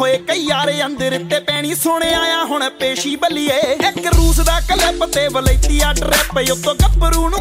ਹੋਏ ਕਈ ਯਾਰੇ ਅੰਦਰ ਤੇ ਪੈਣੀ ਸੋਹਣੇ ਆਇਆ ਹੁਣ ਪੇਸ਼ੀ ਬੱਲੀਏ ਇੱਕ ਰੂਸ ਦਾ ਕਲਿੱਪ ਤੇ ਵਲੈਤੀ ਆ ਟਰੈਪ ਉੱਤੋਂ ਗੱਭਰੂ ਨੂੰ